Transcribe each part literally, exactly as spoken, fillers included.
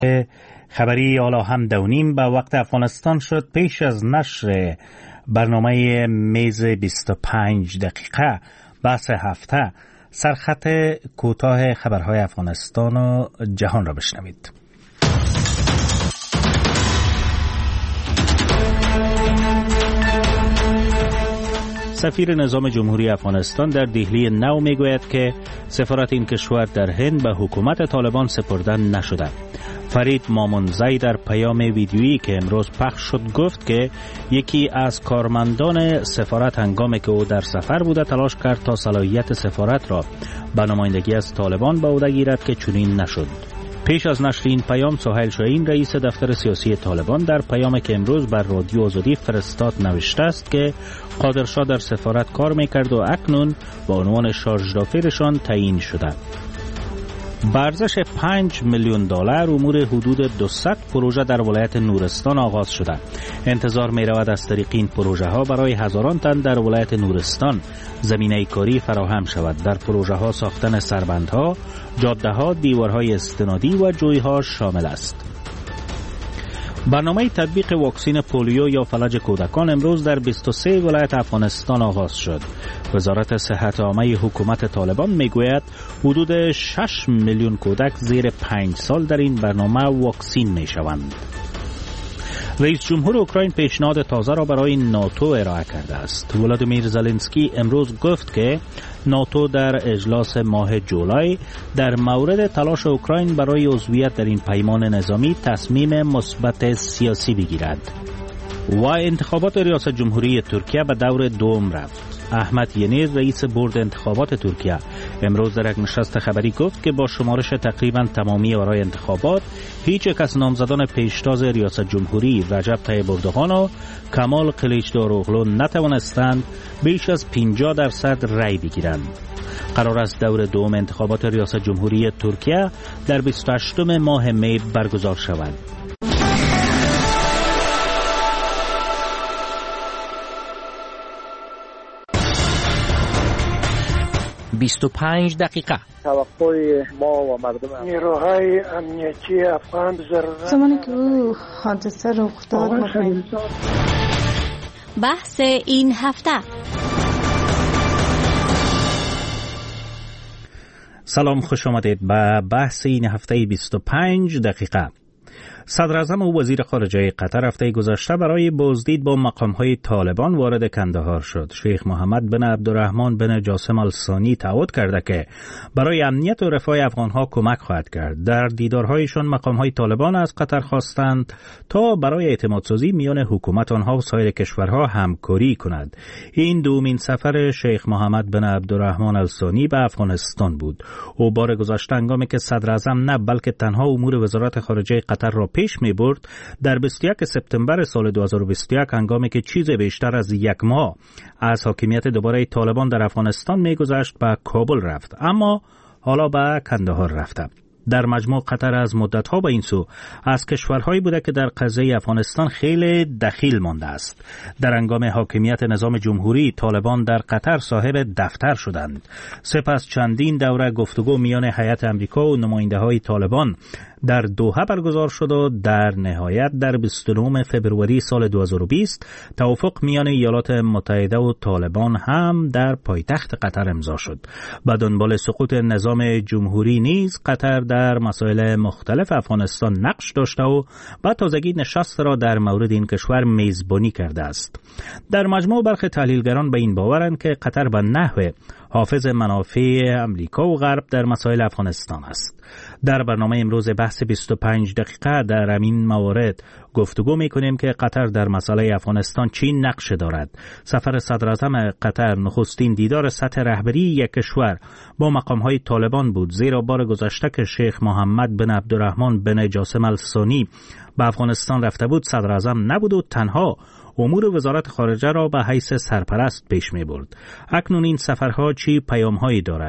خبری حالا هم دونیم به وقت افغانستان شد. پیش از نشر برنامه میز بیست و پنج دقیقه بحث هفته سرخط کوتاه خبرهای افغانستان و جهان را بشنوید. سفیر نظام جمهوری افغانستان در دهلی نو میگوید که سفارت این کشور در هند به حکومت طالبان سپرده نشده. فرید مامونزی در پیام ویدیویی که امروز پخش شد گفت که یکی از کارمندان سفارت هنگامی که او در سفر بوده تلاش کرد تا صلاحیت سفارت را به نمایندگی از طالبان به عهده گیرد که چنین نشد. پیش از نشر این پیام سهیل شاهین رئیس دفتر سیاسی طالبان در پیامی که امروز بر رادیو آزادی فرستاد نوشته است که قادرشاه در سفارت کار میکرد و اکنون با عنوان شارژ دافرشان تعیین شده. با ارزش پنج میلیون دلار امور حدود دویست پروژه در ولایت نورستان آغاز شده. انتظار می رود از طریق این پروژه ها برای هزاران تن در ولایت نورستان زمینه کاری فراهم شود. در پروژه ها ساختن سربندها، جاده ها، دیوارهای استنادی و جویها شامل است. برنامه تطبیق واکسن پولیو یا فلج کودکان امروز در بیست و سه ولایت افغانستان آغاز شد. وزارت صحت عامه حکومت طالبان میگوید حدود شش میلیون کودک زیر پنج سال در این برنامه واکسین میشوند. رئیس جمهور اوکراین پیشنهاد تازه را برای ناتو ارائه کرده است. ولادیمیر زلنسکی امروز گفت که ناتو در اجلاس ماه جولای در مورد تلاش اوکراین برای عضویت در این پیمان نظامی تصمیم مثبت سیاسی بگیرد. و انتخابات ریاست جمهوری ترکیه به دور دوم رفت. احمد ینیز رئیس بورد انتخابات ترکیه امروز در یک نشست خبری گفت که با شمارش تقریبا تمامی آرای انتخابات هیچ یک از نامزدان پیشتاز ریاست جمهوری رجب طیب اردوغان و کمال کلیچداروغلو نتوانستند بیش از پنجاه درصد رأی بگیرند. قرار است دور دوم انتخابات ریاست جمهوری ترکیه در بیست و هشتم ماه می برگزار شود. بیست و پنج دقیقه توقع ما و مردم نیروهای امنیتی افغان ضرورت زمانی که او حادثه رخ داد بحث این هفته. سلام، خوش آمدید به بحث این هفته بیست و پنج دقیقه. صدر اعظم و وزیر خارجه قطر هفته گذشته برای بازدید با مقام‌های طالبان وارد کندهار شد. شیخ محمد بن عبدالرحمن بن جاسم الثانی تعهد کرده که برای امنیت و رفاه افغان‌ها کمک خواهد کرد. در دیدارهایشان مقام‌های طالبان از قطر خواستند تا برای اعتمادسازی میان حکومت آنها و سایر کشورها همکاری کند. این دومین سفر شیخ محمد بن عبدالرحمن الثانی به افغانستان بود. او بار گذشته هنگامی که صدر اعظم نه بلکه تنها امور وزارت خارجه قطر را پیش می برد در بیست و یک سپتامبر سال دو هزار و بیست و یک هنگامی که چیز بیشتر از یک ماه از حاکمیت دوباره طالبان در افغانستان می گذشت به کابل رفت، اما حالا به کندهار رفته. در مجموع قطر از مدتها به این سو از کشورهایی بوده که در قضیه افغانستان خیلی دخیل مانده است. در هنگام حاکمیت نظام جمهوری طالبان در قطر صاحب دفتر شدند. سپس چندین دوره گفتگو میان هیئت امریکا و نماینده‌های طالبان در دوحه برگزار شد و در نهایت در بیست و نه فوریه سال دو هزار و بیست توافق میان ایالات متحده و طالبان هم در پایتخت قطر امضا شد. به دنبال سقوط نظام جمهوری نیز قطر در مسائل مختلف افغانستان نقش داشته و با تازگی نشست را در مورد این کشور میزبانی کرده است. در مجموع برخی تحلیلگران به این باورند که قطر به نحو حافظ منافع امریکا و غرب در مسائل افغانستان است. در برنامه امروز بحث بیست و پنج دقیقه در همین موارد گفتگو می‌کنیم که قطر در مسئله افغانستان چی نقش دارد. سفر صدر اعظم قطر نخستین دیدار سطح رهبری یک کشور با مقام‌های طالبان بود، زیرا بار گذشته که شیخ محمد بن عبدالرحمن بن جاسم الثانی به افغانستان رفته بود صدر اعظم نبود و تنها امور وزارت خارجه را به حیث سرپرست پیش می برد. اکنون این سفرها چی پیام‌هایی دارد؟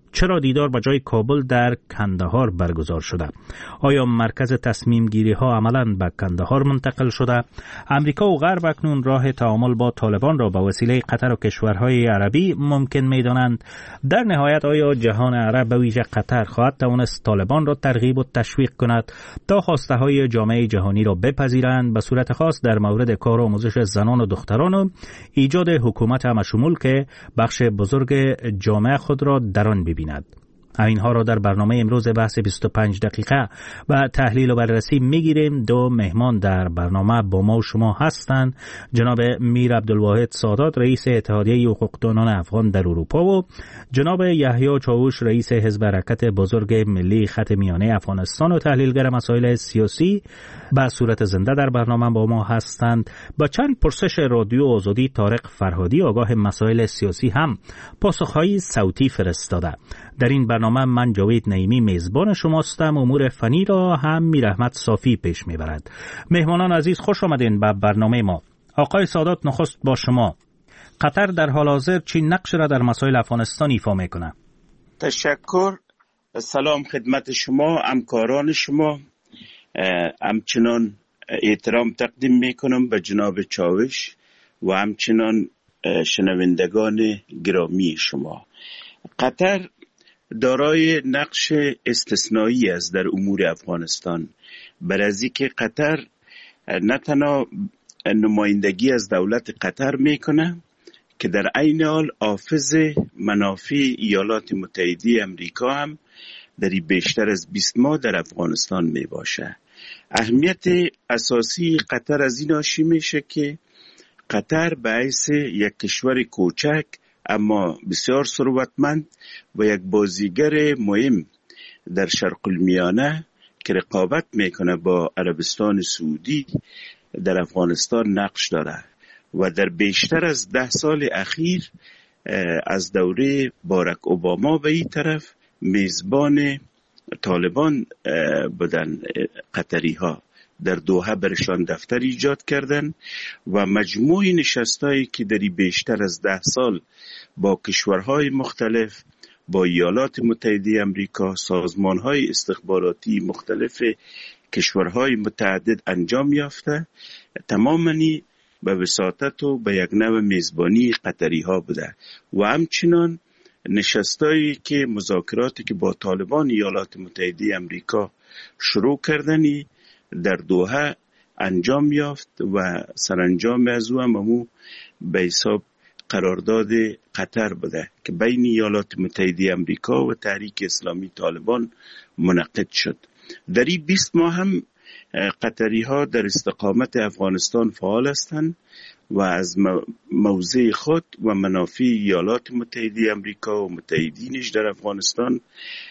چرا دیدار با جای کابل در کندهار برگزار شده؟ آیا مرکز تصمیم گیری ها عملاً به کندهار منتقل شده؟ امریکا و غرب اکنون راه تعامل با طالبان را به وسیله قطر و کشورهای عربی ممکن می دانند. در نهایت آیا جهان عرب به ویژه قطر خواهد توانست طالبان را ترغیب و تشویق کند تا خواسته های جامعه جهانی را بپذیرند، به صورت خاص در مورد کار و آموزش زنان و دختران و ایجاد حکومت همشمول که بخش بزرگ جامعه خود را در آن ببیند؟ اینها را در برنامه امروز بحث بیست و پنج دقیقه و تحلیل و بررسی میگیریم. دو مهمان در برنامه با ما و شما هستند: جناب میر عبدالواحد سادات، رئیس اتحادیه حقوقدانان افغان در اروپا، و جناب یحیی چاوش، رئیس حزب حرکت بزرگ ملی خط میانه افغانستان و تحلیلگر مسائل سیاسی، به صورت زنده در برنامه با ما هستند. با چند پرسش رادیو آزادی طارق فرهادی، آگاه مسائل سیاسی، هم پاسخهای صوتی فرستاده. در این برنامه من جاوید نعیمی میزبان شماستم. امور فنی را هم میر احمد صافی پیش میبرد. مهمانان عزیز، خوش آمدین به برنامه ما. آقای سادات، نخست با شما. قطر در حال حاضر چی نقش را در مسائل افغانستان ایفا میکنه؟ تشکر. سلام خدمت شما، همکاران شما. همچنان احترام تقدیم میکنم به جناب چاوش و همچنان شنوندگان گرامی شما. قطر دارای نقش استثنایی است در امور افغانستان، بر از اینکه قطر نه تنها نمایندگی از دولت قطر میکنه که در عین حال حافظ منافع ایالات متحده امریکا هم در بیشتر از بیست ماه در افغانستان می باشه. اهمیت اساسی قطر از این ناشی میشه که قطر به حیث یک کشور کوچک اما بسیار ثروتمند و یک بازیگر مهم در شرق المیانه که رقابت میکنه با عربستان سعودی در افغانستان نقش داره و در بیشتر از ده سال اخیر از دوره باراک اوباما به این طرف میزبان طالبان بودن. قطری ها در دوحه برشان دفتر ایجاد کردن و مجموع نشستایی که در بیشتر از ده سال با کشورهای مختلف، با ایالات متحده امریکا، سازمانهای استخباراتی مختلف کشورهای متعدد انجام یافته، تماماً به وساطت و به یک نوع میزبانی قطری ها بوده و همچنان نشستایی که مذاکراتی که با طالبان ایالات متحده امریکا شروع کردنی در دوحه انجام یافت و سرانجام از او هم همو به حساب قرارداد قطر بوده که بین ایالات متحده امریکا و تحریک اسلامی طالبان منعقد شد. در این بیست ماه هم قطری ها در استقامت افغانستان فعال هستند و از موضع خود و منافع ایالات متحده امریکا و متحدینش در افغانستان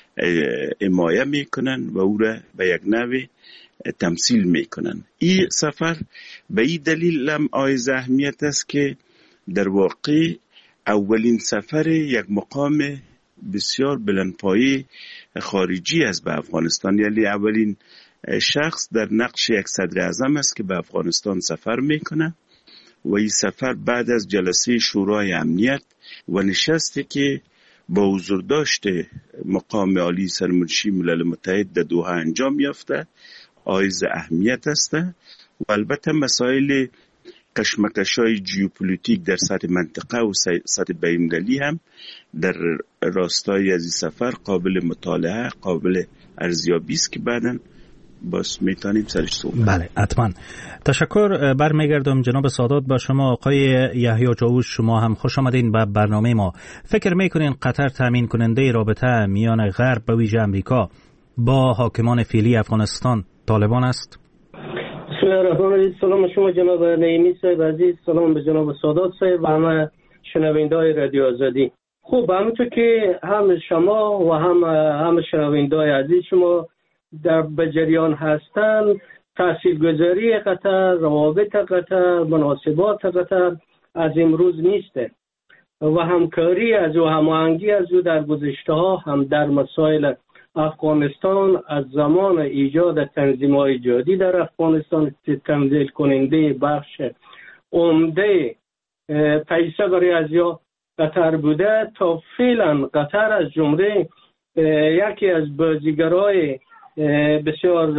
حمایت میکنن و او را به یک نوع تمثیل میکنن. این سفر به این دلیل هم عایز اهمیت است که در واقع اولین سفر یک مقام بسیار بلندپایه خارجی است به افغانستان، یعنی اولین شخص در نقش یک صدر اعظم است که به افغانستان سفر میکنه و این سفر بعد از جلسه شورای امنیت و نشستی که با حضور داشته مقام عالی سرمنشی ملل متحد در دوحه انجام یافته عایز اهمیت است و البته مسائل کشمکش‌های ژئوپلیتیک در سطح منطقه و سطح بین‌المللی هم در راستای از این سفر قابل مطالعه، قابل ارزیابی است که بعداً باز میتونیم سرش صحبت. بله، حتما. تشکر. برمیگردم جناب سادات با شما. آقای یحیی چاوش، شما هم خوش آمدین به برنامه ما. فکر میکنین قطر تامین کننده رابطه میان غرب به ویژه امریکا با حاکمان فعلی افغانستان طالبان است؟ بسم الله الرحمن الرحیم. سلام شما جناب نعیمی صاحب عزیز، سلام به جناب سادات صاحب و همه شنونده‌های رادیو آزادی. خوب، همونطور که هم شما و هم هم شنونده‌های عزیز شما در بجریان هستند، تاثیرگذاری قطر، روابط قطر، مناسبات قطر از امروز نیست و همکاری از او، هماهنگی از او در گذشته ها هم در مسائل افغانستان از زمان ایجاد تنظیم‌های جهادی در افغانستان تمثیل کننده بخش عمده پیشه برای از یا قطر بوده. تا فعلا قطر از جمله یکی از بازیگرای بسیار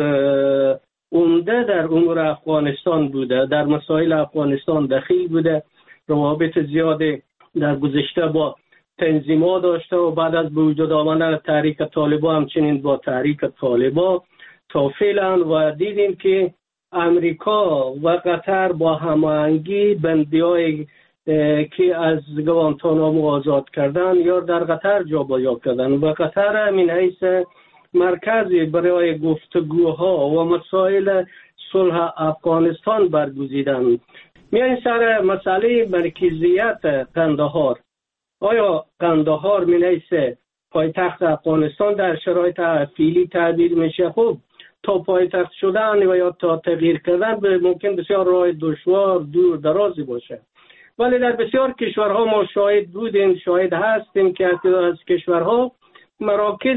عمده در امور افغانستان بوده، در مسائل افغانستان دخیل بوده، روابط زیاده در گذشته با تنظیم‌ها داشته و بعد از به وجود آمدن تحریک طالبان همچنین با تحریک طالبان تا فعلا و دیدیم که امریکا و قطر با هماهنگی بندی‌های که از گوانتانامو آزاد کردن یا در قطر جابجا کردن و قطر همین حیث مرکزی برای گفتگوها و مسائل صلح افغانستان برگزیدن. میان سر مسئله مرکزیت قندهار. آیا قندهار من حیث پایتخت افغانستان در شرایط فعلی تعبیر میشه؟ خب تا پایتخت شدن و یا تا تغییر کردن به ممکن بسیار راه دشوار دور درازی باشه، ولی در بسیار کشورها ما شاهد بودیم، شاهد هستیم که از کشورها مراکز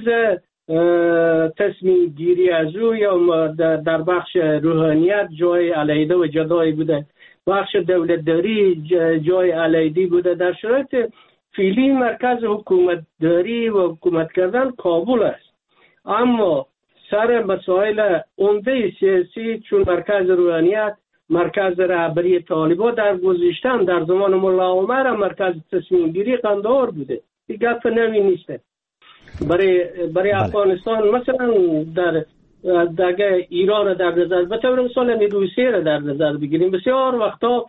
تصمیم گیری از او یا در بخش روحانیت جای علیحده و جدایی بوده، بخش دولتداری جای علیحده بوده. در شرایط فعلی مرکز حکومت داری و حکومت کردن کابل است، اما سر مسائل عمده سیاسی چون مرکز روحانیت، مرکز رهبری طالبان در گذشته در زمان ملا عمر مرکز تصمیم گیری قندهار بوده. این گپ نوی نیست برای برای بله. افغانستان مثلا در دیگه ایران در نظر به طور مثال روسیه را در نظر بگیریم، بسیار وقتا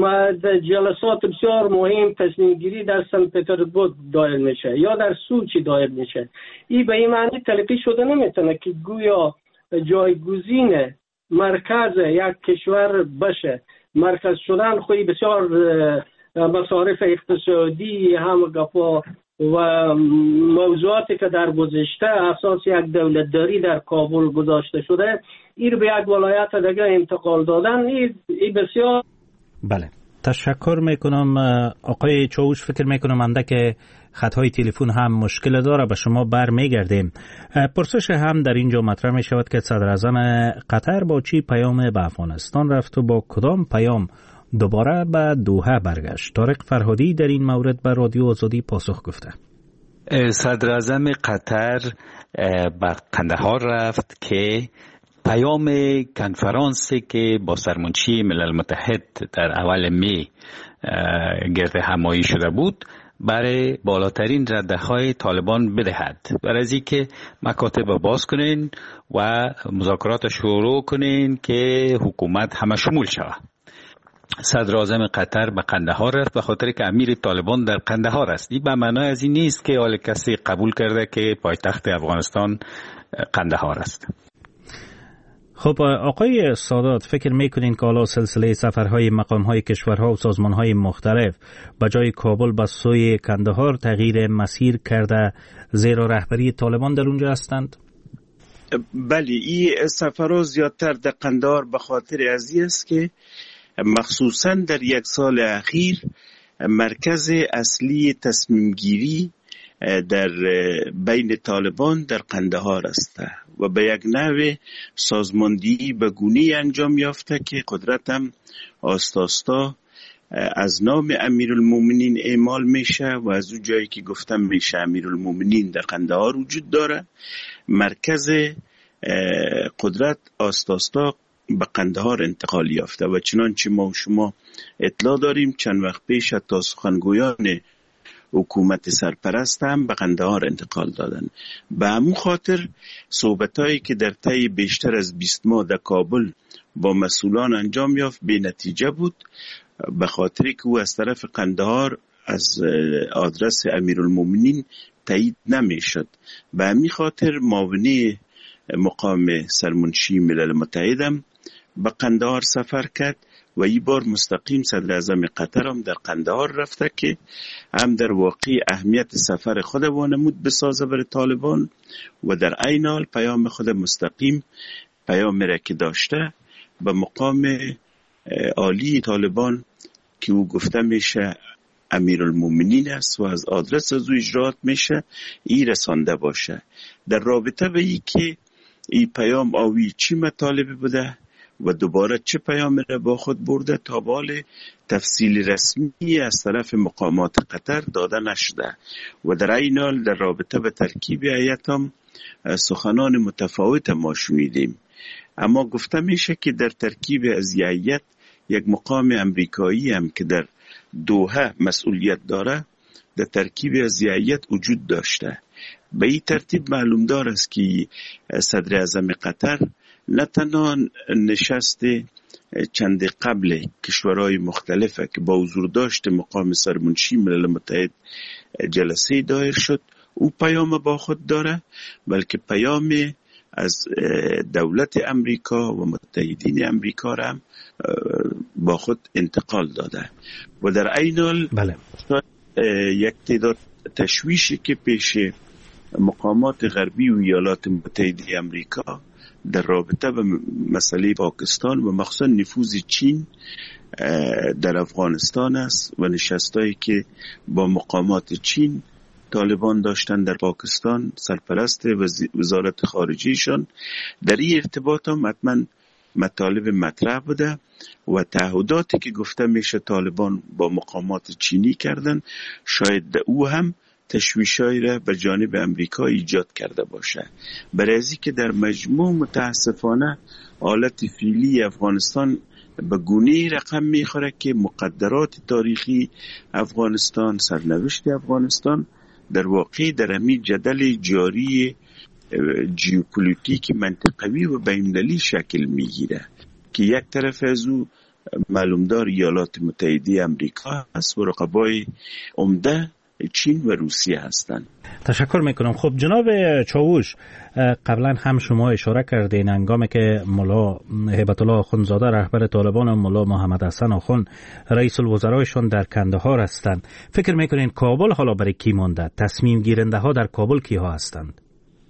جلسات بسیار مهم تصمیم گیری در سن پترزبورگ دایر میشه یا در سوچی دایر میشه. این به این معنی تلقی شده نمیتونه که گویا جایگزین مرکز یک کشور بشه. مرکز شدن خوی بسیار مصارف اقتصادی هم گفا و موضوعاتی که در گذشته اساس یک دولتداری در کابل گذاشته شده این به یک ولایت دیگه انتقال دادن این بسیار. بله تشکر میکنم آقای چاوش. فکر میکنم انده که خطهای تلفن هم مشکل داره، به شما بر میگردیم. پرسش هم در اینجا مطرح می شود که صدر اعظم قطر با چی پیام به افغانستان رفت و با کدام پیام دوباره به دوحه برگشت؟ طارق فرهادی در این مورد به رادیو آزادی پاسخ گفته. صدر اعظم قطر به قندهار رفت که پیام کنفرانسی که با سرمنشی ملل متحد در اول می گرد همایی شده بود برای بالاترین رده‌های طالبان بدهد، برای از اینکه مکاتب باز کنین و مذاکرات شروع کنین که حکومت همه شمول شود. صدر اعظم قطر به قندهار رفت به خاطر که امیر طالبان در قندهار است. این به معنای از این نیست که حال کسی قبول کرده که پایتخت افغانستان قندهار است. خب آقای سادات، فکر میکنین که حالا سلسله سفرهای مقامهای کشورها و سازمانهای مختلف به جای کابل به سوی قندهار تغییر مسیر کرده زیرا رهبری طالبان در اونجا هستند؟ بله، این سفرها زیادتر در قندهار به خاطر ازی است که مخصوصا در یک سال اخیر مرکز اصلی تصمیم گیری در بین طالبان در قندهار است و به یک نوع سازماندهی به گونه‌ای انجام یافته که قدرت هم آستاستا از نام امیرالمومنین اعمال میشه و از اون جایی که گفتم میشه امیرالمومنین در قندهار وجود داره، مرکز قدرت آستاستا به قندهار انتقال یافته و چنانچه ما و شما اطلاع داریم چند وقت پیش تا سخنگویان حکومت سرپرست هم به قندهار انتقال دادن. به همون خاطر صحبتایی که در طی بیشتر از بیست ماه در کابل با مسئولان انجام یافت بی نتیجه بود، به خاطر که او از طرف قندهار از آدرس امیرالمومنین تایید نمیشد. به همین خاطر معاونی مقام سرمنشی ملل متحد هم به قندهار سفر کرد و این بار مستقیم صدر اعظم قطر هم در قندهار رفته که هم در واقع اهمیت سفر خود وانمود بسازه برای طالبان و در عین حال پیام خود مستقیم پیام را که داشته به مقام عالی طالبان که او گفته میشه امیرالمومنین است و از آدرس از او اجرات میشه ای رسانده باشه. در رابطه به ای که این پیام آوی چی مطالب بوده و دوباره چه پیامی را با خود برده تا بال تفصیل رسمی از طرف مقامات قطر داده نشده و در این حال در رابطه به ترکیب هیئت هم سخنان متفاوت ما شنیدیم. اما گفته میشه که در ترکیب از هیئت یک مقام امریکایی هم که در دوحه مسئولیت داره در ترکیب از هیئت وجود داشته. به این ترتیب معلوم دار است که صدر اعظم قطر نه تنها نشست چند قبل کشورهای مختلفه که با حضور داشت مقام سرمنشی ملل متحد جلسه دایر شد او پیام با خود داره، بلکه پیام از دولت امریکا و متحدین امریکا را هم با خود انتقال داده و در این حال بله. یک تعداد تشویشی که پیش مقامات غربی و ایالات متحده امریکا در رابطه به مسئله پاکستان و مخصوصا نفوذ چین در افغانستان است و نشستایی که با مقامات چین طالبان داشتن در پاکستان سرپرست وزارت خارجیشان در این ارتباط هم حتما مطالب مطرح بوده و تعهداتی که گفته میشه طالبان با مقامات چینی کردن شاید او هم تشویشایی را به جانب امریکا ایجاد کرده باشه. برای ازی که در مجموع متاسفانه حالت فعلی افغانستان به گونه رقم میخوره که مقدرات تاریخی افغانستان، سرنوشت افغانستان در واقع در همین جدل جاری جیوپولیتیک منطقوی و بین‌المللی شکل میگیره که یک طرف از او معلومدار ایالات متحده امریکا است و رقبای عمده چین و روسیه هستند. تشکر میکنم. خب جناب چاوش، قبلا هم شما اشاره کردین هنگامی که ملا هیبت الله آخوندزاده رهبر طالبان و ملا محمد حسن آخوند رئیس الوزرایشان در کندهار هستند، فکر میکنین کابل حالا برای کی مانده؟ تصمیم گیرنده ها در کابل کیها هستند؟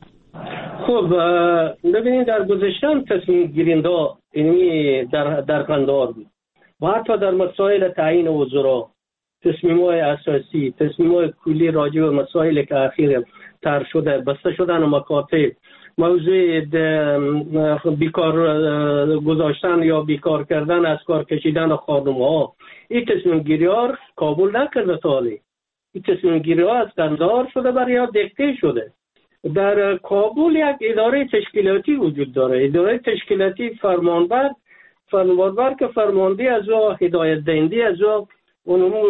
خب ببینید در گذشته تصمیم گیرنده اینی در در کندهار بود و حتی در مسائل تعیین وزرا تصمیم‌های اساسی، تصمیم‌های کلی راجع به مسائلی که اخیر طرح شده، بسته شدن مکاتب، موضوع بیکار گذاشتن یا بیکار کردن از کار کشیدن خانم‌ها، این تصمیم گیری‌ها کابل نکرده تالی. این تصمیم گیری‌ها از کندهار شده برای دکته شده. در کابل یک اداره تشکیلاتی وجود داره، اداره تشکیلاتی فرمانبر فرمانبر که فرماندهی از او هدایت دهنده از او اونمو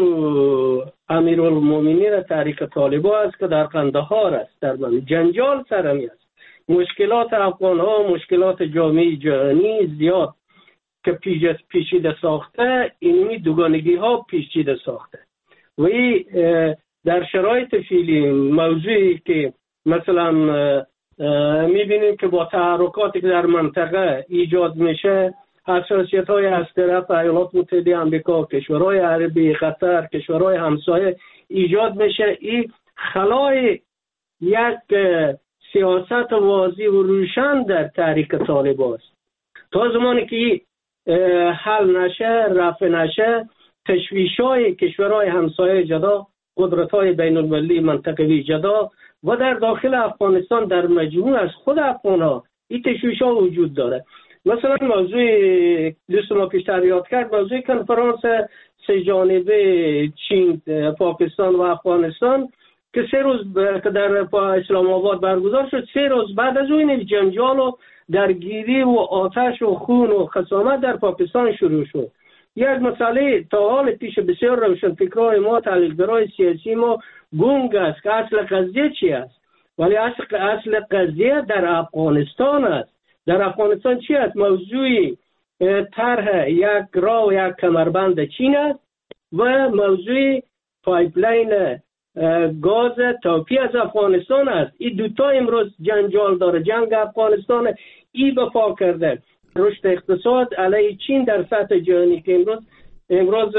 امیرالمومنین تحریک طالبان است که در کندهار است. در من جنجال سرمی است، مشکلات افغان ها، مشکلات جامعه جهانی زیاد که پیچیده ساخته، اینمی دوگانگی ها پیچیده ساخته و این در شرایط فعلی موضوعی که مثلا میبینیم که با تحرکاتی که در منطقه ایجاد میشه، حساسیت های از طرف ایالات متحده آمریکا، کشورهای عربی، قطر، کشورهای همسایه ایجاد میشه، این خلای یک سیاست واضح و روشن در تحریک طالبان است. تا زمانی که حل نشه، رفع نشه، تشویش‌های کشورهای همسایه جدا، قدرت‌های بین‌المللی منطقوی جدا و در داخل افغانستان در مجموع از خود افغان‌ها این تشویش‌ها وجود داره. مثلا موضوع دوست ما پیشتر یاد کرد، موضوع کنفرانس سه جانبه چین، پاکستان و افغانستان که سه روز که در اسلام آباد برگزار شد، سه روز بعد از اون جنجال و درگیری و آتش و خون و خصامت در پاکستان شروع شد. یک مسئله تا حال پیش بسیار روشنفکرای ما، تحلیلگرای سیاسی ما گنگ است که اصل قضیه چی است، ولی اصل اصل قضیه در افغانستان است. در افغانستان چی است؟ موضوع طرح یک راه و یک کمربند چین است و موضوع پایپلاین گاز تاپی از افغانستان است. این دوتا امروز جنجال داره. جنگ افغانستان ای بپا کرده رشد اقتصاد علیه چین در سطح جهانی که امروز امروز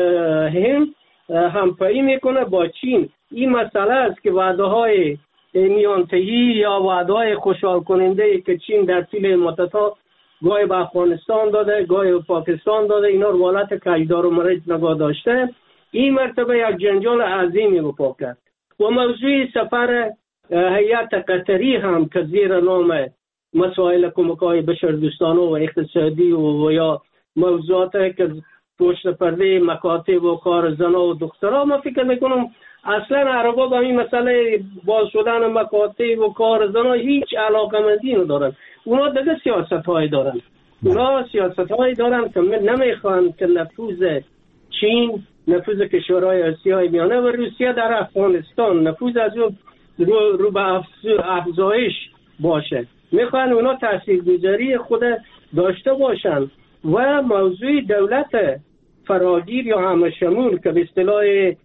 هم همپایی میکنه با چین. این مسئله است که وعده های میانتهی یا وعده های خوشحال کننده که چین در طول مدت ها گاهی به افغانستان داده، گاهی به پاکستان داده، اینا رو حالت کجدار و مرج نگاه داشته، این مرتبه یک جنجال عظیمی بپا کرد. و موضوع سفر هیئت قطری هم که زیر نام مسائل کمک‌های بشردوستانه و اقتصادی و, و یا موضوعات که پشت پرده مکاتب و کار زن و دخترها، ما فکر میکنم اصلا عربا به این مسئله باز شدن مکاتب و کار زن هیچ علاقمندی ندارن. اونا دیگه سیاست های دارن، اونا سیاست های دارن که نمیخوان که نفوذ چین، نفوذ کشورهای آسیای میانه و روسیه در افغانستان نفوذ از اون رو, رو به افزایش باشه. میخوان اونا تاثیرگذاری خود داشته باشن و موضوع دولت فراگیر یا همه شمول که به اصطلاح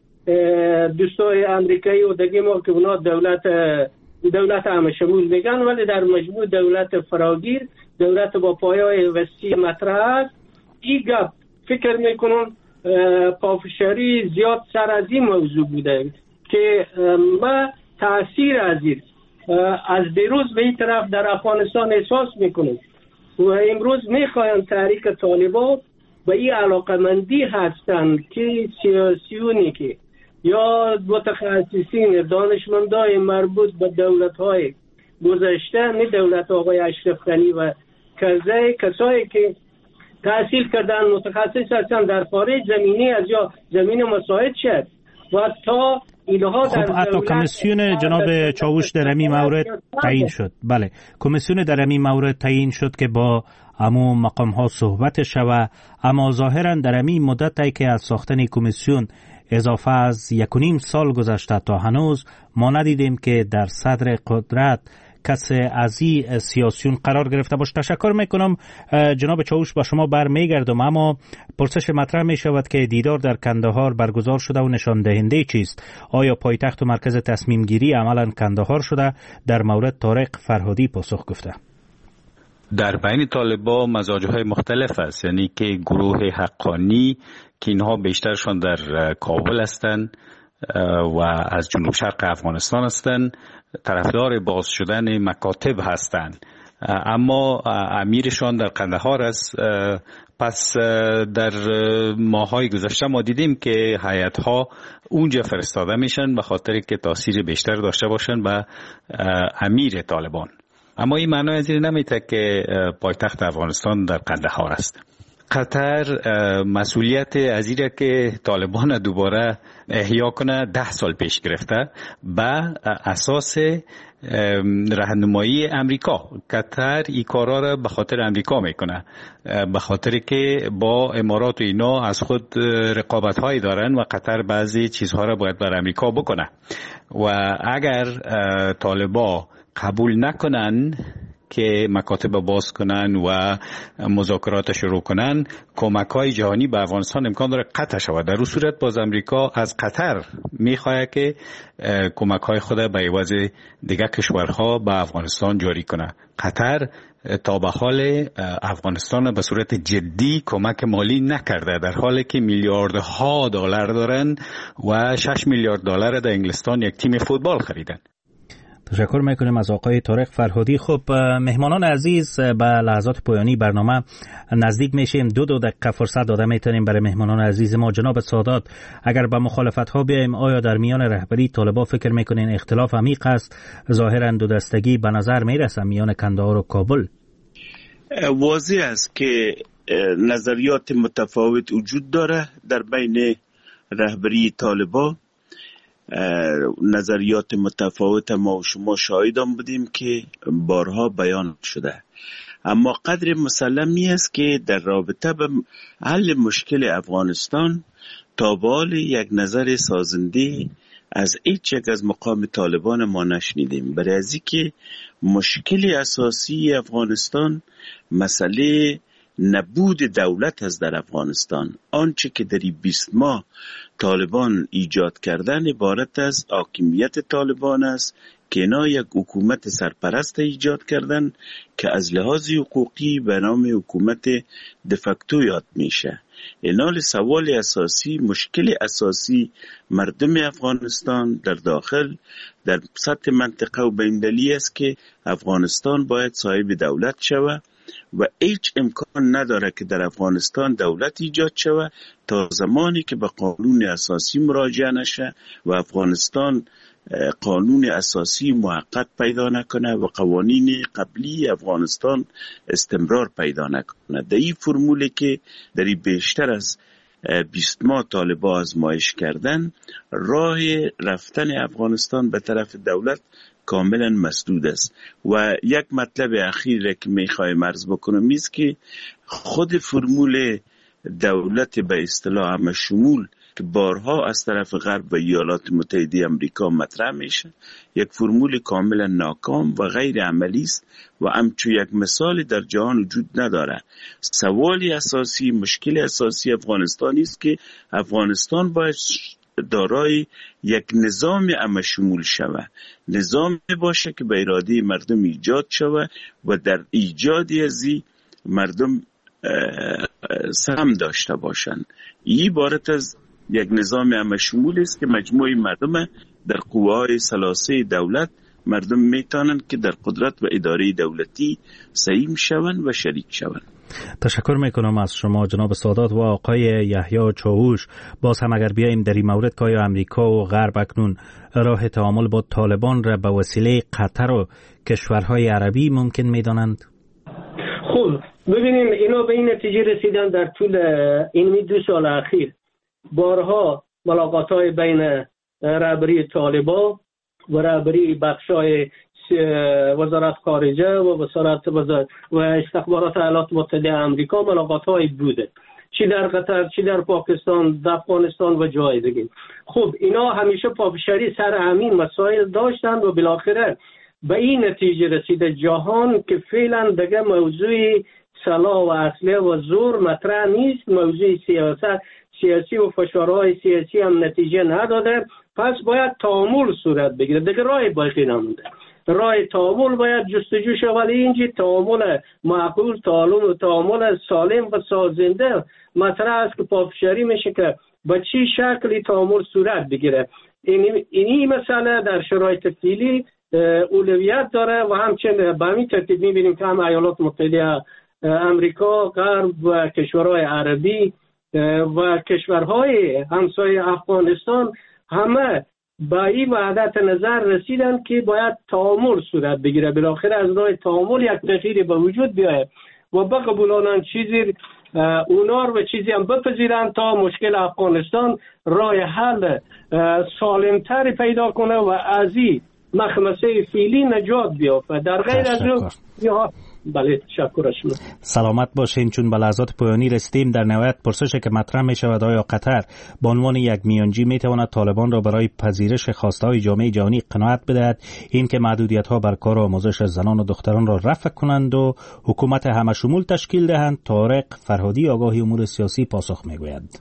دوستای امریکایی و دیگه ما که اونا دولت دولت همه شمول میگن، ولی در مجموع دولت فراگیر، دولت با پایه‌های وسیع مطرح است. این گپ فکر میکنم پافشاری زیاد سر از این موضوع بوده که ما تأثیر از این از دیروز به این طرف در افغانستان احساس میکنیم و امروز میخوایم تحریک طالبان به این علاقمندی هستند که سیاسیونی که یا متخصصین دانشمندای مربوط به دولت‌های گذشته، نه دولت آقای اشرف غنی و کرزی، کسایی که تحصیل کردن متخصص هستن در خارج زمینی از یا زمین مساعد شد و تا اینها در خب حتی کمیسیون جناب چاوش در همین مورد تعیین شد. بله، کمیسیون در همین مورد تعیین شد که با امو مقام ها صحبت شود، اما ظاهرا در همین مدتی که از ساختن کمیسیون اضافه از یک و نیم سال گذشته تا هنوز ما ندیدیم که در صدر قدرت کسی از این سیاسیون قرار گرفته باشه. تشکر میکنم جناب چاوش، با شما برمیگردم، اما پرسش مطرح می شود که دیدار در کندهار برگزار شده و نشان دهنده چیست؟ آیا پایتخت و مرکز تصمیم گیری عملا کندهار شده؟ در مورد طارق فرهادی پاسخ گفته. در بین طالبان مزاج‌های مختلف است، یعنی که گروه حقانی که اینها بیشترشان در کابل هستند و از جنوب شرق افغانستان هستند، طرفدار باز شدن مکاتب هستند، اما امیرشان در قندهار است. پس در ماهای گذشته ما دیدیم که هیئت‌ها اونجا فرستاده میشن به خاطر که تاثیر بیشتر داشته باشن به امیر طالبان. اما این معنی از این نمیده که پایتخت افغانستان در قندهار است. قطر مسئولیت از این که طالبان دوباره احیا کنه ده سال پیش گرفته به اساس راهنمایی امریکا. قطر این کارا را به خاطر امریکا میکنه، به خاطر که با امارات و اینا از خود رقابت هایی دارن و قطر بعضی چیزها را باید بر امریکا بکنه و اگر طالبا قبول نکنن که مکاتب باز کنن و مذاکرات شروع کنن، کمک‌های جهانی به افغانستان امکان داره قطع شود. در اون صورت باز امریکا از قطر میخواد که کمک‌های خود به عوض دیگر کشورها به افغانستان جاری کنه. قطر تا به حال افغانستان به صورت جدی کمک مالی نکرده، در حالی که میلیاردها دلار دارن و شش میلیارد دلار در انگلستان یک تیم فوتبال خریدن. تشکر میکنیم از آقای طارق فرهادی. خب مهمانان عزیز، به لحظات پایانی برنامه نزدیک میشیم. دو دو دقیقه فرصت داده میتونیم برای مهمانان عزیز ما. جناب سادات، اگر به مخالفت ها بیایم، آیا در میان رهبری طالبان فکر میکنین اختلاف عمیق است؟ ظاهرا دو دستگی به نظر میرسه میان کندهار و کابل. واضح است که نظریات متفاوت وجود داره در بین رهبری طالبان. نظریات متفاوت ما و شما شاهدان بودیم که بارها بیان شده، اما قدر مسلمی است که در رابطه به حل مشکل افغانستان تا به حال یک نظر سازنده از هیچ یک از مقام طالبان ما نشنیدیم. برای از اینکه مشکل اساسی افغانستان مسئله نبود دولت است در افغانستان. آنچه که در بیست ماه طالبان ایجاد کردن عبارت از حاکمیت طالبان است که اینا یک حکومت سرپرست ایجاد کردن که از لحاظ حقوقی به نام حکومت دفکتو یاد میشه. اینال سوال اساسی، مشکل اساسی مردم افغانستان در داخل در سطح منطقه و بین المللی است که افغانستان باید صاحب دولت شود و هیچ امکان نداره که در افغانستان دولت ایجاد شود تا زمانی که به قانون اساسی مراجعه نشه و افغانستان قانون اساسی محقق پیدا نکنه و قوانین قبلی افغانستان استمرار پیدا نکنه. در این فرموله که در بیشتر از بیست ماه طالبان آزمایش کردن، راه رفتن افغانستان به طرف دولت کاملا مسدود است. و یک مطلب اخیر که میخوایم عرض بکنم است که خود فرمول دولت به اصطلاح همه شمول که بارها از طرف غرب و ایالات متحده آمریکا مطرح میشه، یک فرمول کاملا ناکام و غیر عملی است و همچون یک مثال در جهان وجود نداره. سوالی اساسی، مشکل اساسی افغانستان است که افغانستان باید دارای یک نظام همه شمول شود، نظام باشه که به اراده مردم ایجاد شود و در ایجادی از این مردم سهم داشته باشند. این عبارت از یک نظام همه شمول است که مجموعه مردم در قوه‌های ثلاثه دولت مردم میتونن که در قدرت و اداره دولتی سهیم شوند و شریک شوند. تشکر میکنم از شما جناب سادات و آقای یحیی چاوش. باز هم اگر بیاییم در این مورد که آیا امریکا و غرب اکنون راه تعامل با طالبان را به وسیله قطر و کشورهای عربی ممکن میدانند؟ خب ببینیم اینا به این نتیجه رسیدن در طول این دو سال اخیر. بارها ملاقات‌های بین رهبری طالبان و رهبری بخش‌های وزارت خارجه و وزارت و استخبارات ایالات متحده آمریکا ملاقات‌های بوده، چی در قطر، چی در پاکستان، در افغانستان و جای دیگه. خب اینا همیشه پافشاری سر همین مسائل داشتند و بالاخره به این نتیجه رسیده جهان که فعلا دیگه موضوع سلاح و اسلحه و زور مطرح نیست، موضوع سیاست سیاسی و فشارهای سیاسی هم نتیجه نداده، پس باید تعامل صورت بگیره. دیگه راه باقی نمونده، راه تعامل باید جستجو شود. ولی اینجا تعامل معقول، تعامل تعامل سالم و سازنده مطرح است که پافشاری میشه که با چی شکلی تعامل صورت بگیره. این این مسئله در شرایط فعلی اولویت داره و همچنین به همین ترتیب میبینیم که هم ایالات متحده آمریکا، غرب و کشورهای عربی و کشورهای همسایه افغانستان همه با این وحدت نظر رسیدن که باید تعامل صورت بگیره. بالاخره از راه تعامل یک تغییری به وجود بیاید و بقبولانن چیزی اونا رو چیزی هم بپذیرن تا مشکل افغانستان راه حل سالمتری پیدا کنه و از این مخمسه فعلی نجات بیافته. در غیر از اون بله تشکر شما. سلامت باشین. چون به لحظات پایانی رسیدیم، در نهایت پرسشی که مطرح می شود آیا قطر به عنوان یک میانجی می تواند طالبان را برای پذیرش خواسته های جامعه جهانی قناعت بدهد، این که محدودیت ها بر کار و آموزش زنان و دختران را رفع کنند و حکومت همه شمول تشکیل دهند؟ طارق فرهادی آگاهی امور سیاسی پاسخ می گوید.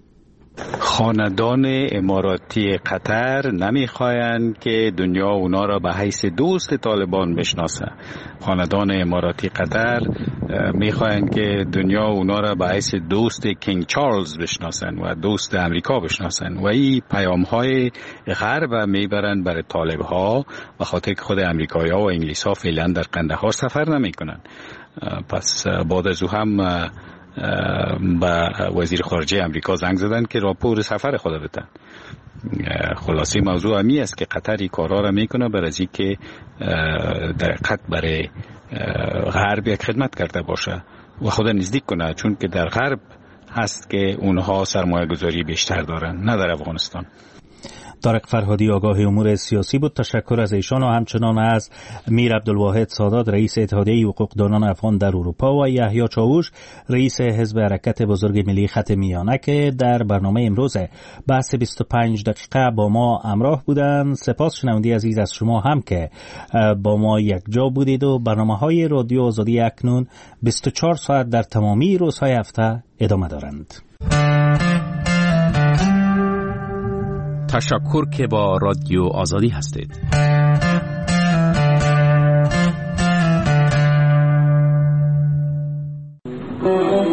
خاندان اماراتی قطر نمیخواهند که دنیا اونا را به حیث دوست طالبان بشناسه. خاندان اماراتی قطر میخواهند که دنیا اونا را به حیث دوست کینگ چارلز بشناسن و دوست امریکا بشناسن و این پیام های غرب میبرند برای طالب ها و خاطر که خود امریکایی ها و انگلیس ها فعلا در قندهار سفر نمی کنن. پس بعد از او هم با وزیر خارجه امریکا زنگ زدن که راپور سفر خود بدن. خلاصه موضوع همی است که قطر این کارا را میکنه برای از این که در حقیقت برای غرب یک خدمت کرده باشه و خود نزدیک کنه، چون که در غرب هست که اونها سرمایه گذاری بیشتر دارن، نه در افغانستان. طارق فرهادی آگاه امور سیاسی بود. تشکر از ایشان و همچنان از میر عبدالواحد سادات رئیس اتحادیه حقوقدانان افغان در اروپا و یحیی چاوش رئیس حزب حرکت بزرگ ملی خط میانه که در برنامه امروز بحث بیست و پنج دقیقه با ما همراه بودند. سپاس شنوندی عزیز از شما هم که با ما یک جا بودید و برنامه‌های رادیو آزادی اکنون بیست و چهار ساعت در تمامی روزهای هفته ادامه دارند. تشکر که با رادیو آزادی هستید.